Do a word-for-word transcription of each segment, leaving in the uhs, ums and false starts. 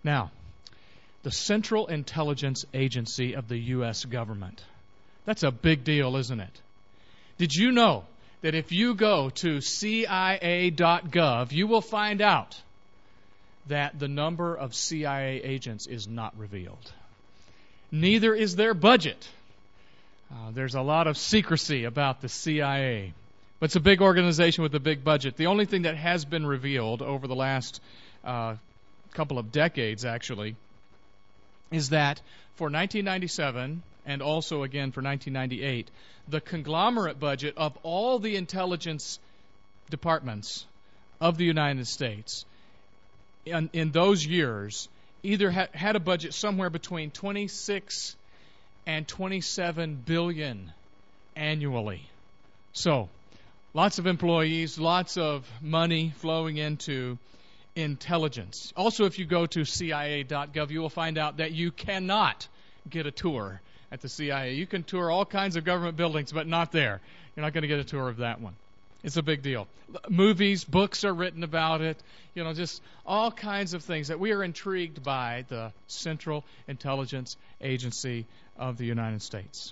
Now, the Central Intelligence Agency of the U S government. That's a big deal, isn't it? Did you know that if you go to C I A dot gov, you will find out that the number of C I A agents is not revealed. Neither is their budget. Uh, there's a lot of secrecy about the C I A. But it's a big organization with a big budget. The only thing that has been revealed over the last uh, couple of decades, actually, is that for nineteen ninety-seven and also again for nineteen ninety-eight, the conglomerate budget of all the intelligence departments of the United States in, in those years either ha- had a budget somewhere between twenty-six and twenty-seven billion annually. So, lots of employees, lots of money flowing into intelligence. Also, if you go to C I A dot gov, you will find out that you cannot get a tour at the C I A. You can tour all kinds of government buildings, but not there. You're not going to get a tour of that one. It's a big deal. Movies, books are written about it. You know, just all kinds of things that we are intrigued by the Central Intelligence Agency of the United States.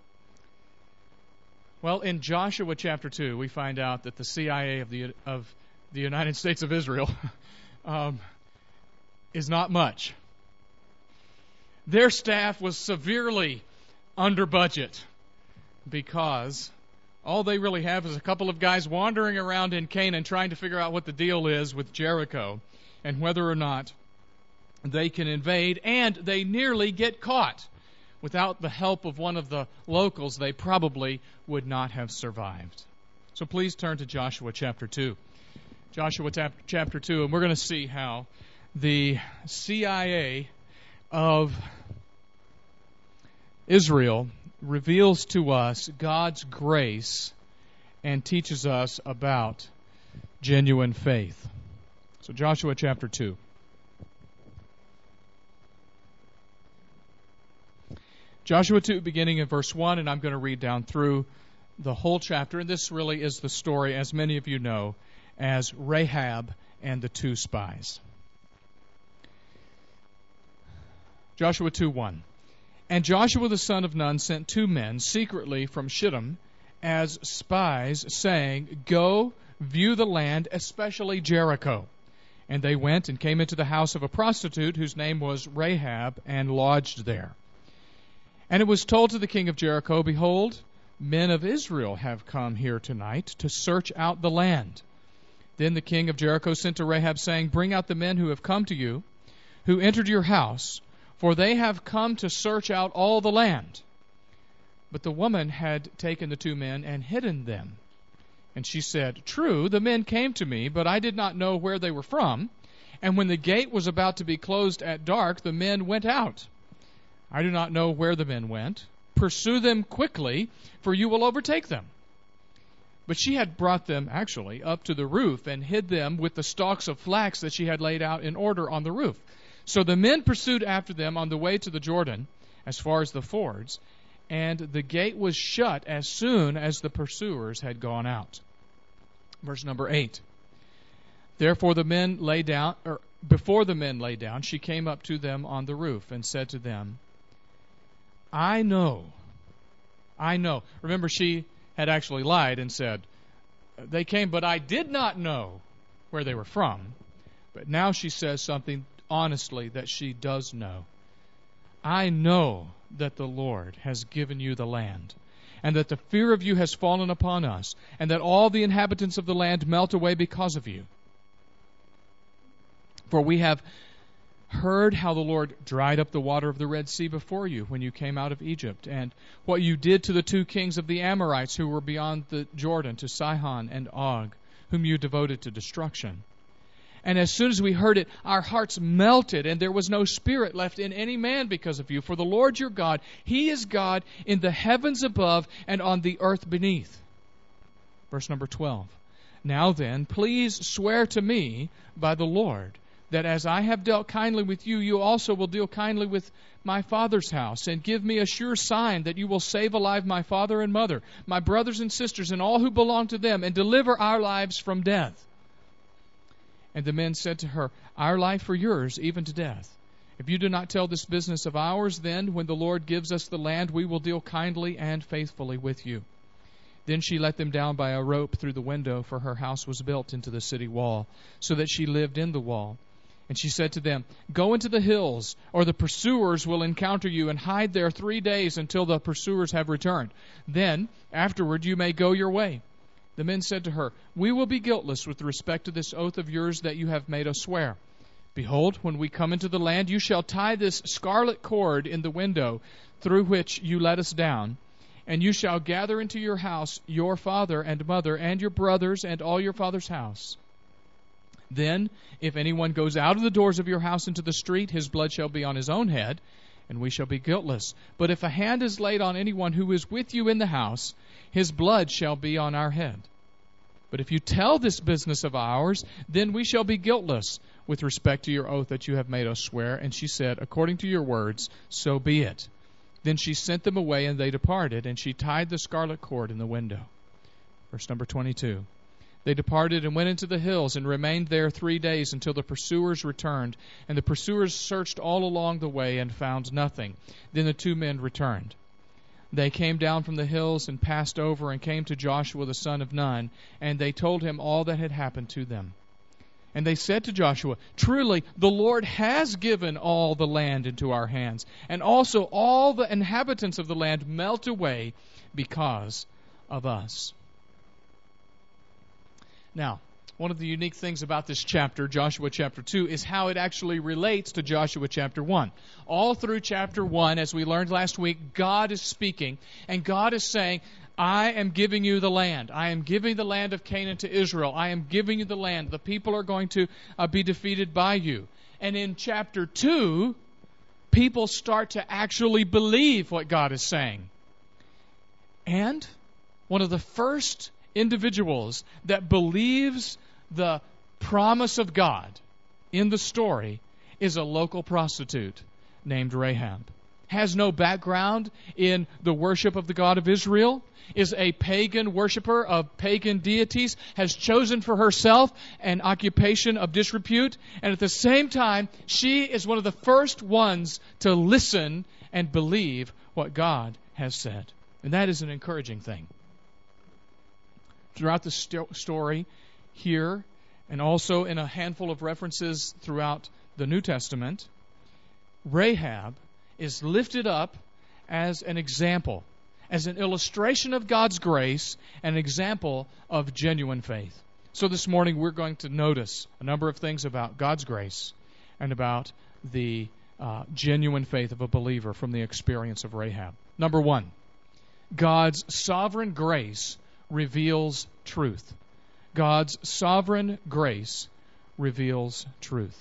Well, in Joshua chapter two, we find out that the C I A of the of the United States of Israel um, is not much. Their staff was severely under budget because all they really have is a couple of guys wandering around in Canaan trying to figure out what the deal is with Jericho and whether or not they can invade, and they nearly get caught. Without the help of one of the locals, they probably would not have survived. So please turn to Joshua chapter two. Joshua chapter two, and we're going to see how the C I A of Israel reveals to us God's grace and teaches us about genuine faith. So Joshua chapter two. Joshua two, beginning in verse one, and I'm going to read down through the whole chapter. And this really is the story, as many of you know, as Rahab and the two spies. Joshua two one. And Joshua the son of Nun sent two men secretly from Shittim as spies, saying, Go, view the land, especially Jericho. And they went and came into the house of a prostitute whose name was Rahab, and lodged there. And it was told to the king of Jericho, Behold, men of Israel have come here tonight to search out the land. Then the king of Jericho sent to Rahab, saying, Bring out the men who have come to you, who entered your house, for they have come to search out all the land. But the woman had taken the two men and hidden them. And she said, True, the men came to me, but I did not know where they were from. And when the gate was about to be closed at dark, the men went out. I do not know where the men went. Pursue them quickly, for you will overtake them. But she had brought them, actually, up to the roof and hid them with the stalks of flax that she had laid out in order on the roof. So the men pursued after them on the way to the Jordan, as far as the fords, and the gate was shut as soon as the pursuers had gone out. Verse number eight. Therefore the men lay down, or before the men lay down, she came up to them on the roof and said to them, I know, I know. Remember, she had actually lied and said, They came, but I did not know where they were from. But now she says something honestly that she does know. I know that the Lord has given you the land, and that the fear of you has fallen upon us, and that all the inhabitants of the land melt away because of you. For we have heard how the Lord dried up the water of the Red Sea before you when you came out of Egypt, and what you did to the two kings of the Amorites who were beyond the Jordan, to Sihon and Og, whom you devoted to destruction. And as soon as we heard it, our hearts melted, and there was no spirit left in any man because of you. For the Lord your God, He is God in the heavens above and on the earth beneath. Verse number twelve. Now then, please swear to me by the Lord, that as I have dealt kindly with you, you also will deal kindly with my father's house, and give me a sure sign that you will save alive my father and mother, my brothers and sisters, and all who belong to them, and deliver our lives from death. And the men said to her, Our life for yours, even to death. If you do not tell this business of ours, then when the Lord gives us the land, we will deal kindly and faithfully with you." Then she let them down by a rope through the window, for her house was built into the city wall, so that she lived in the wall. And she said to them, "Go into the hills, or the pursuers will encounter you, and hide there three days until the pursuers have returned. Then, afterward, you may go your way." The men said to her, "We will be guiltless with respect to this oath of yours that you have made us swear. Behold, when we come into the land, you shall tie this scarlet cord in the window through which you let us down, and you shall gather into your house your father and mother and your brothers and all your father's house. Then, if anyone goes out of the doors of your house into the street, his blood shall be on his own head, and we shall be guiltless. But if a hand is laid on anyone who is with you in the house, his blood shall be on our head. But if you tell this business of ours, then we shall be guiltless with respect to your oath that you have made us swear." And she said, "According to your words, so be it." Then she sent them away, and they departed, and she tied the scarlet cord in the window. Verse number twenty-two. They departed and went into the hills and remained there three days until the pursuers returned. And the pursuers searched all along the way and found nothing. Then the two men returned. They came down from the hills and passed over and came to Joshua the son of Nun, and they told him all that had happened to them. And they said to Joshua, "Truly, the Lord has given all the land into our hands, and also all the inhabitants of the land melt away because of us." Now, one of the unique things about this chapter, Joshua chapter two, is how it actually relates to Joshua chapter one. All through chapter one, as we learned last week, God is speaking, and God is saying, "I am giving you the land. I am giving the land of Canaan to Israel. I am giving you the land. The people are going to uh, be defeated by you." And in chapter two, people start to actually believe what God is saying. And one of the first individuals that believes the promise of God in the story is a local prostitute named Rahab. Has no background in the worship of the God of Israel, is a pagan worshiper of pagan deities, has chosen for herself an occupation of disrepute, and at the same time, she is one of the first ones to listen and believe what God has said. And that is an encouraging thing. Throughout the st- story here, and also in a handful of references throughout the New Testament, Rahab is lifted up as an example, as an illustration of God's grace, an example of genuine faith. So this morning we're going to notice a number of things about God's grace and about the uh, genuine faith of a believer from the experience of Rahab. Number one, God's sovereign grace reveals truth. God's sovereign grace reveals truth.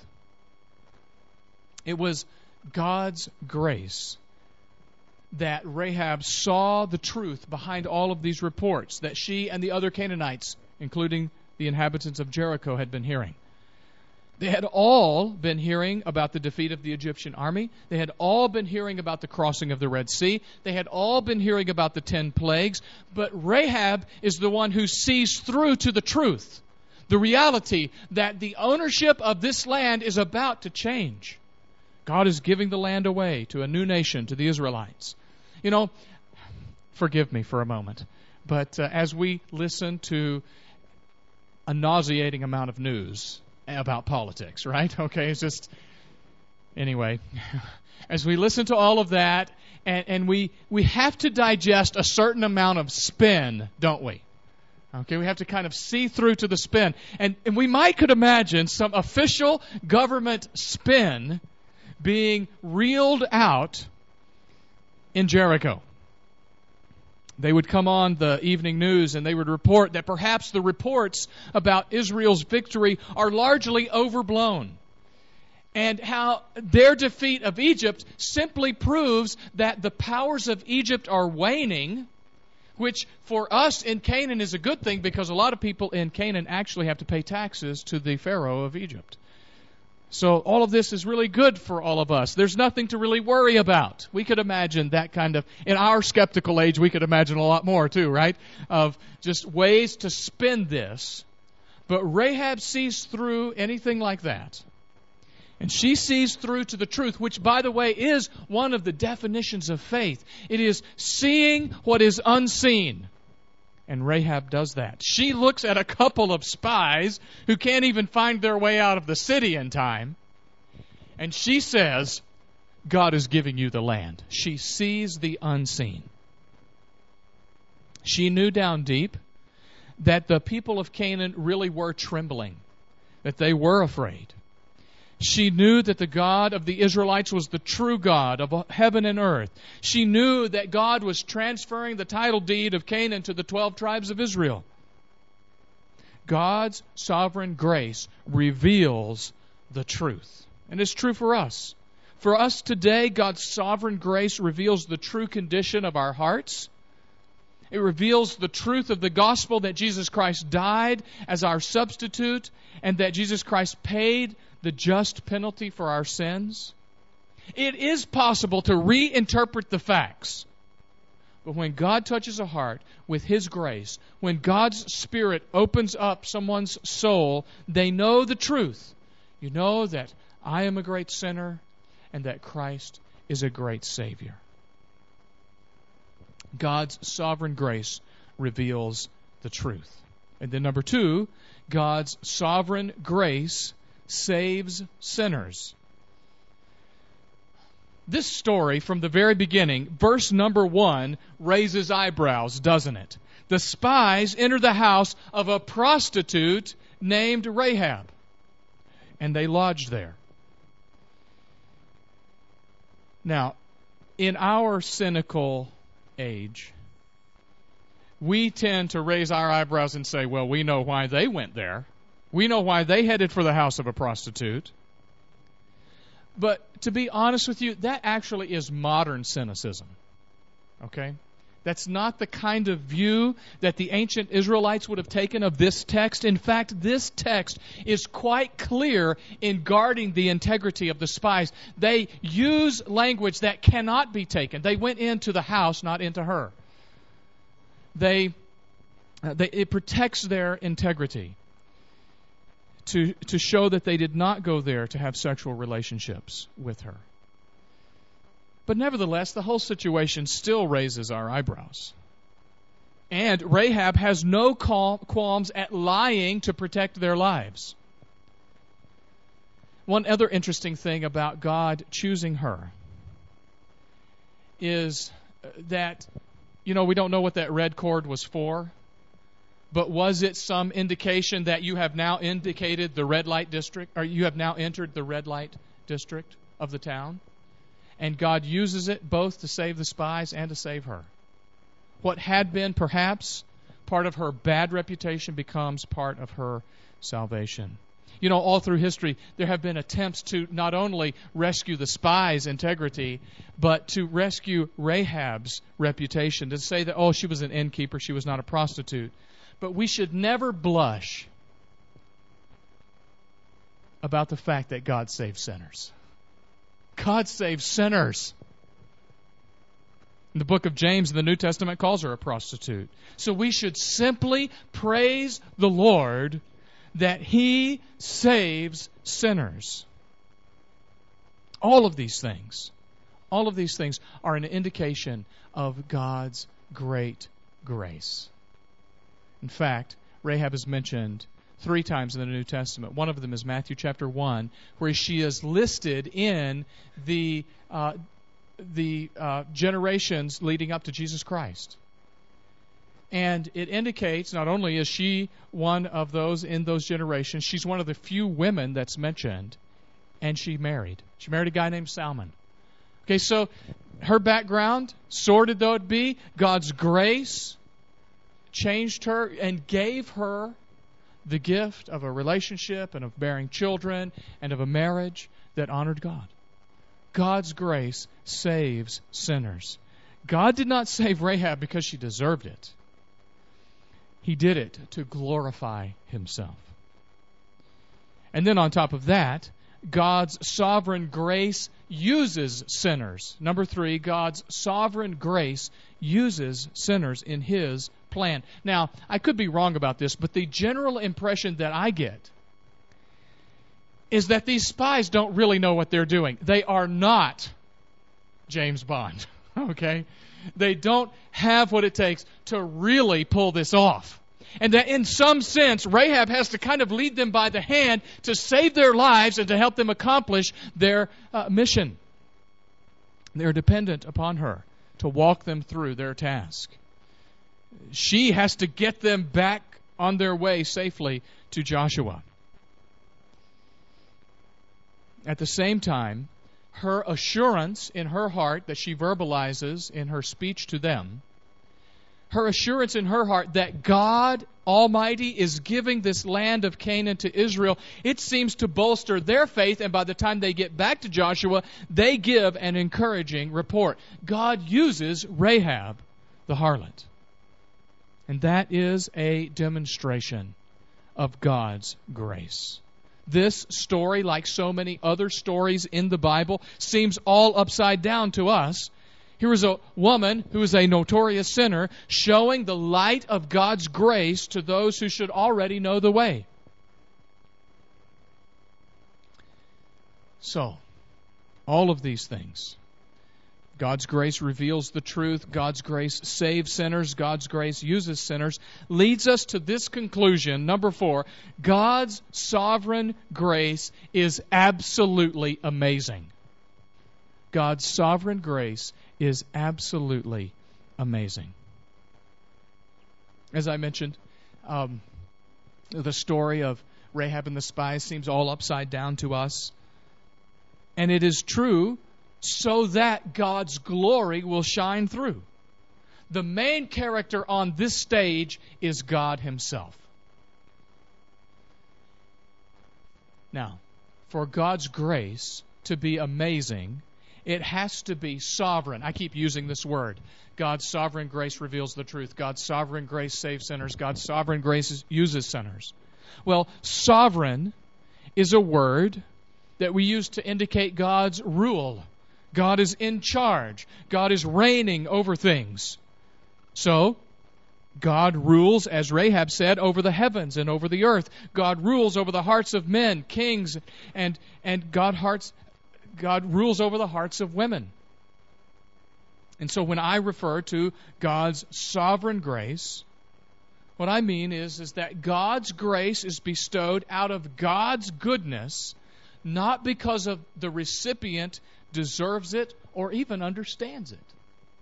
It was God's grace that Rahab saw the truth behind all of these reports that she and the other Canaanites, including the inhabitants of Jericho, had been hearing. They had all been hearing about the defeat of the Egyptian army. They had all been hearing about the crossing of the Red Sea. They had all been hearing about the ten plagues. But Rahab is the one who sees through to the truth, the reality that the ownership of this land is about to change. God is giving the land away to a new nation, to the Israelites. You know, forgive me for a moment, but uh, as we listen to a nauseating amount of news about politics, right? Okay, it's just, anyway, as we listen to all of that, and, and we, we have to digest a certain amount of spin, don't we? Okay, we have to kind of see through to the spin. And, and we might could imagine some official government spin being reeled out in Jericho. They would come on the evening news and they would report that perhaps the reports about Israel's victory are largely overblown, and how their defeat of Egypt simply proves that the powers of Egypt are waning, which for us in Canaan is a good thing because a lot of people in Canaan actually have to pay taxes to the Pharaoh of Egypt. So all of this is really good for all of us. There's nothing to really worry about. We could imagine that kind of, in our skeptical age, we could imagine a lot more too, right? Of just ways to spin this. But Rahab sees through anything like that. And she sees through to the truth, which, by the way, is one of the definitions of faith. It is seeing what is unseen. And Rahab does that. She looks at a couple of spies who can't even find their way out of the city in time. And she says, God is giving you the land. She sees the unseen. She knew down deep that the people of Canaan really were trembling, that they were afraid. She knew that the God of the Israelites was the true God of heaven and earth. She knew that God was transferring the title deed of Canaan to the twelve tribes of Israel. God's sovereign grace reveals the truth. And it's true for us. For us today, God's sovereign grace reveals the true condition of our hearts. It reveals the truth of the gospel that Jesus Christ died as our substitute and that Jesus Christ paid the just penalty for our sins. It is possible to reinterpret the facts. But when God touches a heart with His grace, when God's Spirit opens up someone's soul, they know the truth. You know that I am a great sinner and that Christ is a great Savior. God's sovereign grace reveals the truth. And then number two, God's sovereign grace saves sinners. This story from the very beginning, verse number one, raises eyebrows, doesn't it? The spies enter the house of a prostitute named Rahab, and they lodged there. Now, in our cynical age, we tend to raise our eyebrows and say, well, we know why they went there. We know why they headed for the house of a prostitute. But to be honest with you, that actually is modern cynicism. Okay? That's not the kind of view that the ancient Israelites would have taken of this text. In fact, this text is quite clear in guarding the integrity of the spies. They use language that cannot be taken. They went into the house, not into her. They, uh, they it protects their integrity. To, to show that they did not go there to have sexual relationships with her. But nevertheless, the whole situation still raises our eyebrows. And Rahab has no qualms at lying to protect their lives. One other interesting thing about God choosing her is that, you know, we don't know what that red cord was for. But was it some indication that you have now indicated the red light district, or you have now entered the red light district of the town? And God uses it both to save the spies and to save her. What had been perhaps part of her bad reputation becomes part of her salvation. You know, all through history, there have been attempts to not only rescue the spies' integrity, but to rescue Rahab's reputation, to say that, oh, she was an innkeeper, she was not a prostitute. But we should never blush about the fact that God saves sinners. God saves sinners. The book of James in the New Testament calls her a prostitute. So we should simply praise the Lord that He saves sinners. All of these things, all of these things are an indication of God's great grace. In fact, Rahab is mentioned three times in the New Testament. One of them is Matthew chapter one, where she is listed in the uh, the uh, generations leading up to Jesus Christ. And it indicates not only is she one of those in those generations, she's one of the few women that's mentioned, and she married. She married a guy named Salmon. Okay, so her background, sordid though it be, God's grace changed her and gave her the gift of a relationship and of bearing children and of a marriage that honored God. God's grace saves sinners. God did not save Rahab because she deserved it. He did it to glorify Himself. And then on top of that, God's sovereign grace uses sinners. Number three, God's sovereign grace uses sinners in His plan. Now, I could be wrong about this, but the general impression that I get is that these spies don't really know what they're doing. They are not James Bond, okay? They don't have what it takes to really pull this off. And that in some sense, Rahab has to kind of lead them by the hand to save their lives and to help them accomplish their uh, mission. They're dependent upon her to walk them through their task. She has to get them back on their way safely to Joshua. At the same time, her assurance in her heart that she verbalizes in her speech to them, her assurance in her heart that God Almighty is giving this land of Canaan to Israel, it seems to bolster their faith, and by the time they get back to Joshua, they give an encouraging report. God uses Rahab, the harlot. And that is a demonstration of God's grace. This story, like so many other stories in the Bible, seems all upside down to us. Here is a woman who is a notorious sinner showing the light of God's grace to those who should already know the way. So, all of these things. God's grace reveals the truth. God's grace saves sinners. God's grace uses sinners. Leads us to this conclusion. Number four, God's sovereign grace is absolutely amazing. God's sovereign grace is absolutely amazing. As I mentioned, um, the story of Rahab and the spies seems all upside down to us. And it is true so that God's glory will shine through. The main character on this stage is God Himself. Now, for God's grace to be amazing, it has to be sovereign. I keep using this word. God's sovereign grace reveals the truth. God's sovereign grace saves sinners. God's sovereign grace uses sinners. Well, sovereign is a word that we use to indicate God's rule. God is in charge. God is reigning over things. So, God rules, as Rahab said, over the heavens and over the earth. God rules over the hearts of men, kings, and and God hearts God rules over the hearts of women. And so when I refer to God's sovereign grace, what I mean is, is that God's grace is bestowed out of God's goodness, not because of the recipient deserves it or even understands it.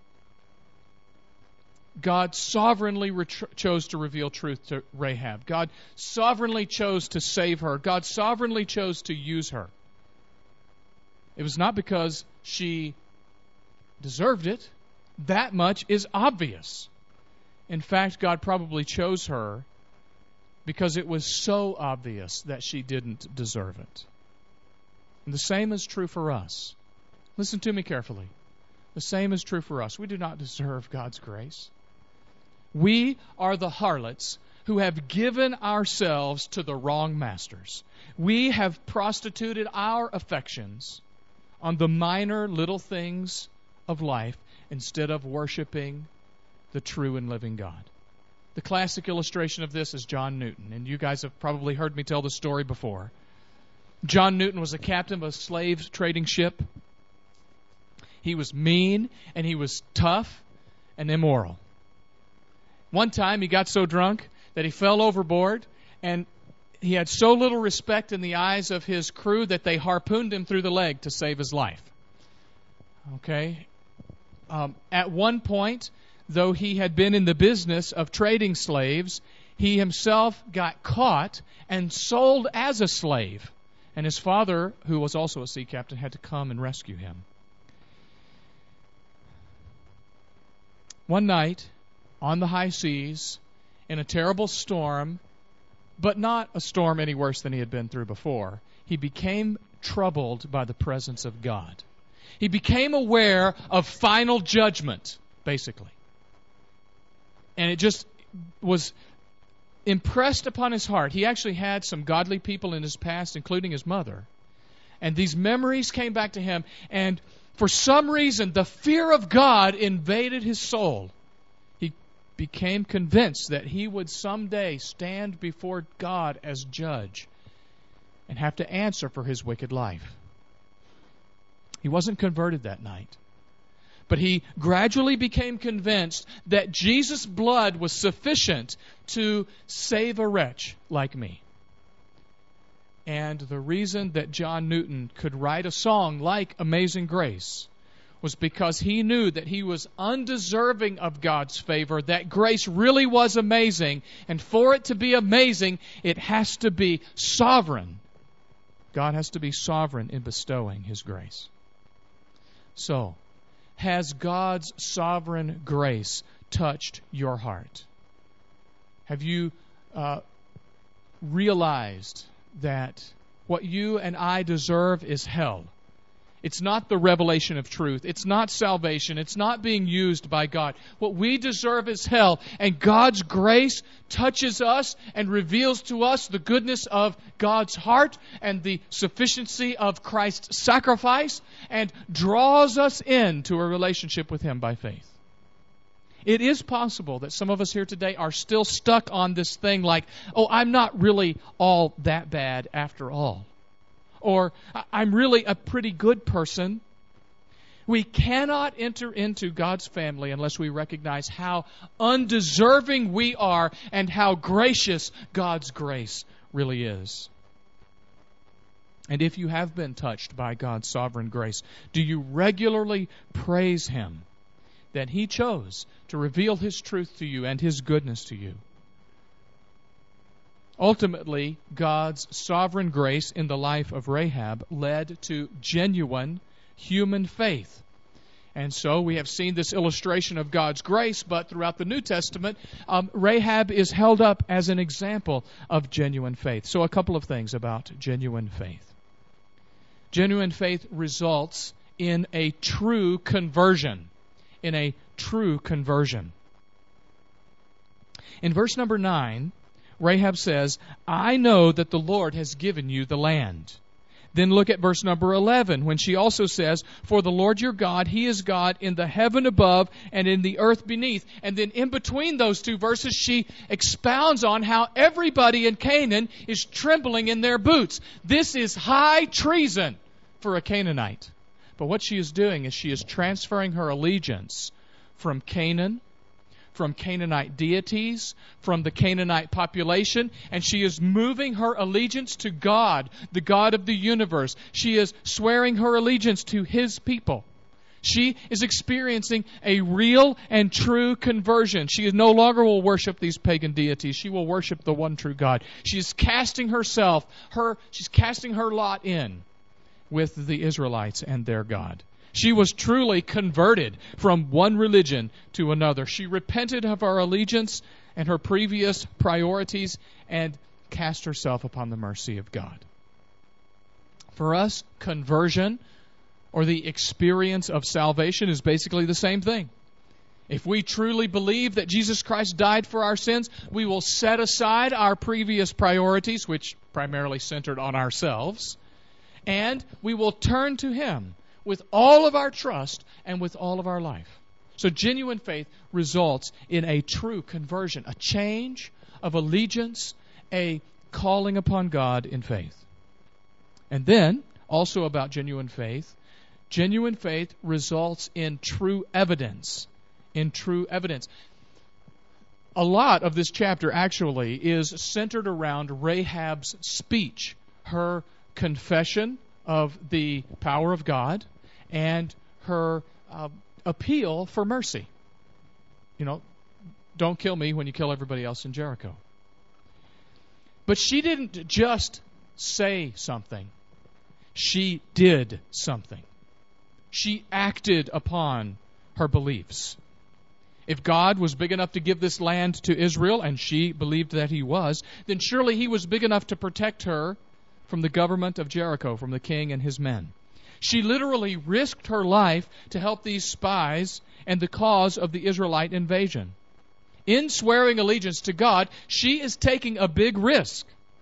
God sovereignly re- chose to reveal truth to Rahab. God sovereignly chose to save her. God sovereignly chose to use her. It was not because she deserved it. That much is obvious. In fact, God probably chose her because it was so obvious that she didn't deserve it. And the same is true for us. Listen to me carefully. The same is true for us. We do not deserve God's grace. We are the harlots who have given ourselves to the wrong masters. We have prostituted our affections on the minor little things of life instead of worshiping the true and living God. The classic illustration of this is John Newton, and you guys have probably heard me tell the story before. John Newton was a captain of a slave trading ship. He was mean, and he was tough and immoral. One time he got so drunk that he fell overboard, and he had so little respect in the eyes of his crew that they harpooned him through the leg to save his life. Okay? Um, at one point, though he had been in the business of trading slaves, he himself got caught and sold as a slave. And his father, who was also a sea captain, had to come and rescue him. One night, on the high seas, in a terrible storm, but not a storm any worse than he had been through before, he became troubled by the presence of God. He became aware of final judgment, basically. And it just was impressed upon his heart. He actually had some godly people in his past, including his mother. And these memories came back to him, and for some reason, the fear of God invaded his soul. He became convinced that he would someday stand before God as judge. and have to answer for his wicked life. He wasn't converted that night, but he gradually became convinced that Jesus' blood was sufficient to save a wretch like me. And the reason that John Newton could write a song like Amazing Grace was because he knew that he was undeserving of God's favor, that grace really was amazing, and for it to be amazing, it has to be sovereign. God has to be sovereign in bestowing His grace. So, has God's sovereign grace touched your heart? Have you uh, realized that what you and I deserve is hell? It's not the revelation of truth. It's not salvation. It's not being used by God. What we deserve is hell. And God's grace touches us and reveals to us the goodness of God's heart and the sufficiency of Christ's sacrifice and draws us into a relationship with Him by faith. It is possible that some of us here today are still stuck on this thing like, oh, I'm not really all that bad after all. Or, I'm really a pretty good person. We cannot enter into God's family unless we recognize how undeserving we are and how gracious God's grace really is. And if you have been touched by God's sovereign grace, do you regularly praise Him that He chose to reveal His truth to you and His goodness to you? Ultimately, God's sovereign grace in the life of Rahab led to genuine human faith. And so we have seen this illustration of God's grace, but throughout the New Testament, um, Rahab is held up as an example of genuine faith. So a couple of things about genuine faith. Genuine faith results in a true conversion. In a true conversion. In verse number nine, Rahab says, I know that the Lord has given you the land. Then look at verse number eleven, when she also says, for the Lord your God, He is God in the heaven above and in the earth beneath. And then in between those two verses, she expounds on how everybody in Canaan is trembling in their boots. This is high treason for a Canaanite. But what she is doing is she is transferring her allegiance from Canaan, from Canaanite deities, from the Canaanite population, and she is moving her allegiance to God, the God of the universe. She is swearing her allegiance to His people. She is experiencing a real and true conversion. She no longer will worship these pagan deities. She will worship the one true God. She is casting herself, her, she's casting her lot in with the Israelites and their God. She was truly converted from one religion to another. She repented of her allegiance and her previous priorities and cast herself upon the mercy of God. For us, conversion or the experience of salvation is basically the same thing. If we truly believe that Jesus Christ died for our sins, we will set aside our previous priorities, which primarily centered on ourselves, and we will turn to Him with all of our trust and with all of our life. So genuine faith results in a true conversion, a change of allegiance, a calling upon God in faith. And then, also about genuine faith, genuine faith results in true evidence. In true evidence. A lot of this chapter actually is centered around Rahab's speech, her confession of the power of God, and her uh, appeal for mercy. You know, don't kill me when you kill everybody else in Jericho. But she didn't just say something. She did something. She acted upon her beliefs. If God was big enough to give this land to Israel, and she believed that He was, then surely He was big enough to protect her from the government of Jericho, from the king and his men. She literally risked her life to help these spies and the cause of the Israelite invasion. In swearing allegiance to God, she is taking a big risk.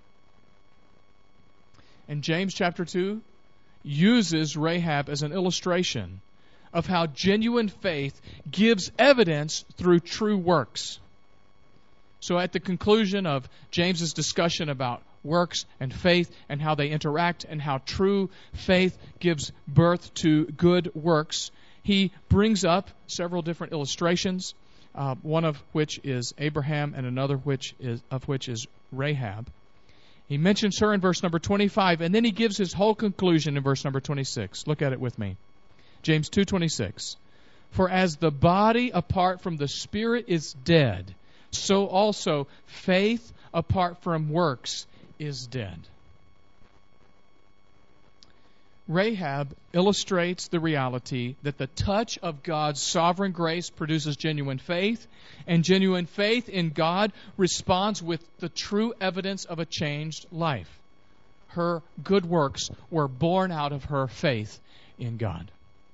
And James chapter two uses Rahab as an illustration of how genuine faith gives evidence through true works. So at the conclusion of James's discussion about works and faith and how they interact and how true faith gives birth to good works, he brings up several different illustrations, uh, one of which is Abraham and another which is, of which is Rahab. He mentions her in verse number twenty-five, and then he gives his whole conclusion in verse number twenty-six. Look at it with me. James two twenty-six. For as the body apart from the spirit is dead, so also faith apart from works is dead. Rahab illustrates the reality that the touch of God's sovereign grace produces genuine faith, and genuine faith in God responds with the true evidence of a changed life. Her good works were born out of her faith in God.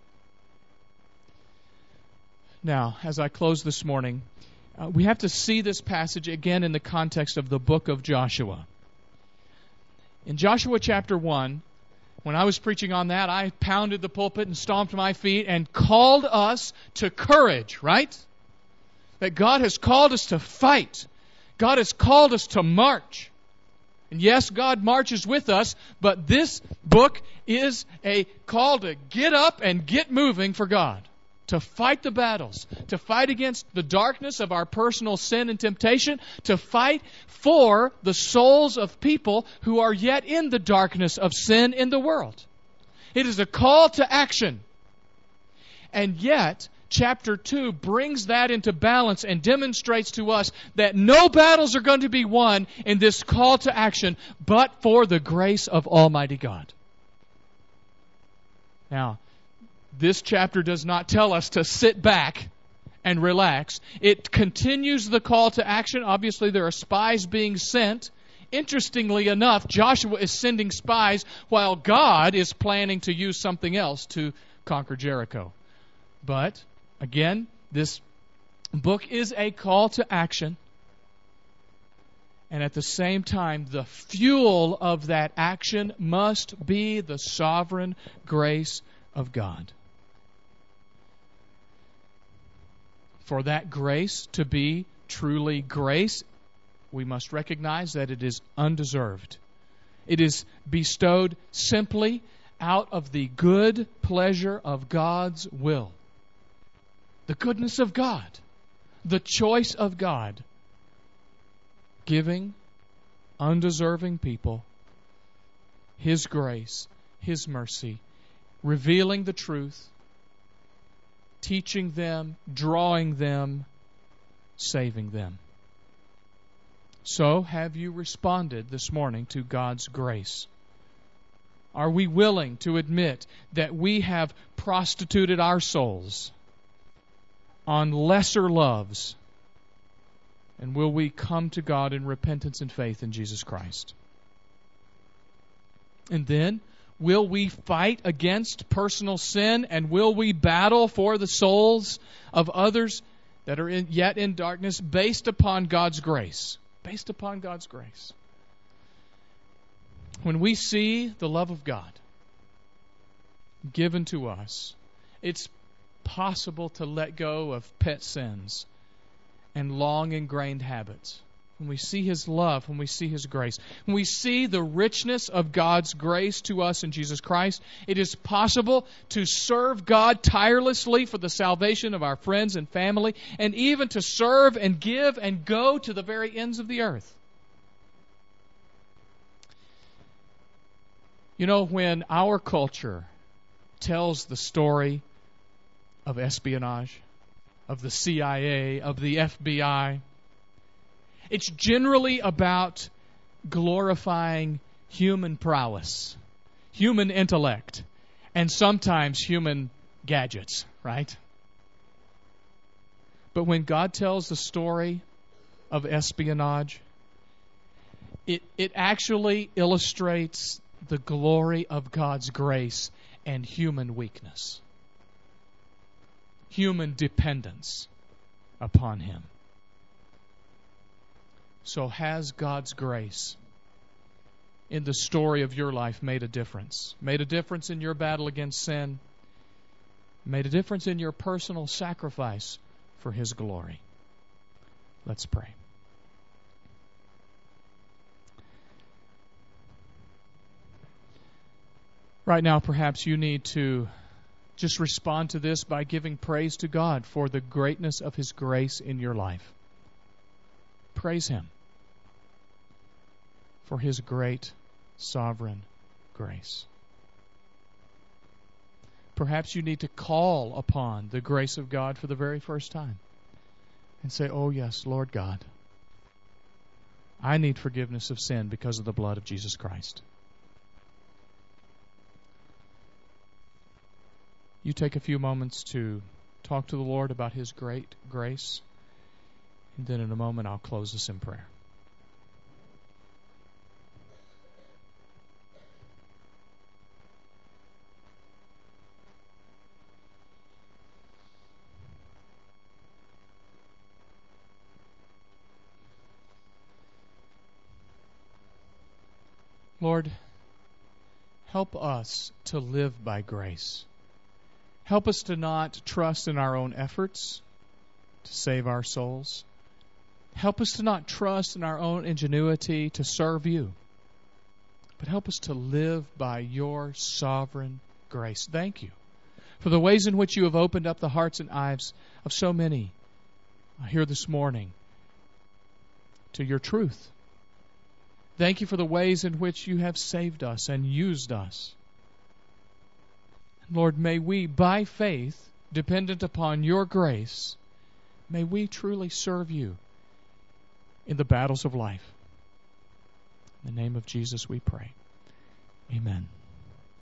Now, as I close this morning, uh, we have to see this passage again in the context of the book of Joshua. In Joshua chapter one, when I was preaching on that, I pounded the pulpit and stomped my feet and called us to courage, right? That God has called us to fight. God has called us to march. And yes, God marches with us, but this book is a call to get up and get moving for God. To fight the battles, to fight against the darkness of our personal sin and temptation, to fight for the souls of people who are yet in the darkness of sin in the world. It is a call to action. And yet, chapter two brings that into balance and demonstrates to us that no battles are going to be won in this call to action, but for the grace of Almighty God. Now, this chapter does not tell us to sit back and relax. It continues the call to action. Obviously, there are spies being sent. Interestingly enough, Joshua is sending spies while God is planning to use something else to conquer Jericho. But, again, this book is a call to action. And at the same time, the fuel of that action must be the sovereign grace of God. For that grace to be truly grace, we must recognize that it is undeserved. It is bestowed simply out of the good pleasure of God's will. The goodness of God. The choice of God. Giving undeserving people His grace, His mercy, revealing the truth, teaching them, drawing them, saving them. So, have you responded this morning to God's grace? Are we willing to admit that we have prostituted our souls on lesser loves? And will we come to God in repentance and faith in Jesus Christ? And then, will we fight against personal sin, and will we battle for the souls of others that are in, yet in darkness based upon God's grace? Based upon God's grace. When we see the love of God given to us, it's possible to let go of pet sins and long ingrained habits. When we see His love, when we see His grace, when we see the richness of God's grace to us in Jesus Christ, it is possible to serve God tirelessly for the salvation of our friends and family, and even to serve and give and go to the very ends of the earth. You know, when our culture tells the story of espionage, of the C I A, of the F B I, it's generally about glorifying human prowess, human intellect, and sometimes human gadgets, right? But when God tells the story of espionage, it, it actually illustrates the glory of God's grace and human weakness, human dependence upon Him. So has God's grace in the story of your life made a difference? Made a difference in your battle against sin? Made a difference in your personal sacrifice for His glory? Let's pray. Right now, perhaps you need to just respond to this by giving praise to God for the greatness of His grace in your life. Praise Him for His great sovereign grace. Perhaps you need to call upon the grace of God for the very first time and say, "Oh yes, Lord God, I need forgiveness of sin because of the blood of Jesus Christ." You take a few moments to talk to the Lord about His great grace, and then in a moment I'll close this in prayer. Lord, help us to live by grace. Help us to not trust in our own efforts to save our souls. Help us to not trust in our own ingenuity to serve You, but help us to live by Your sovereign grace. Thank You for the ways in which You have opened up the hearts and eyes of so many here this morning to Your truth. Thank You for the ways in which You have saved us and used us. Lord, may we, by faith, dependent upon Your grace, may we truly serve You in the battles of life. In the name of Jesus we pray. Amen.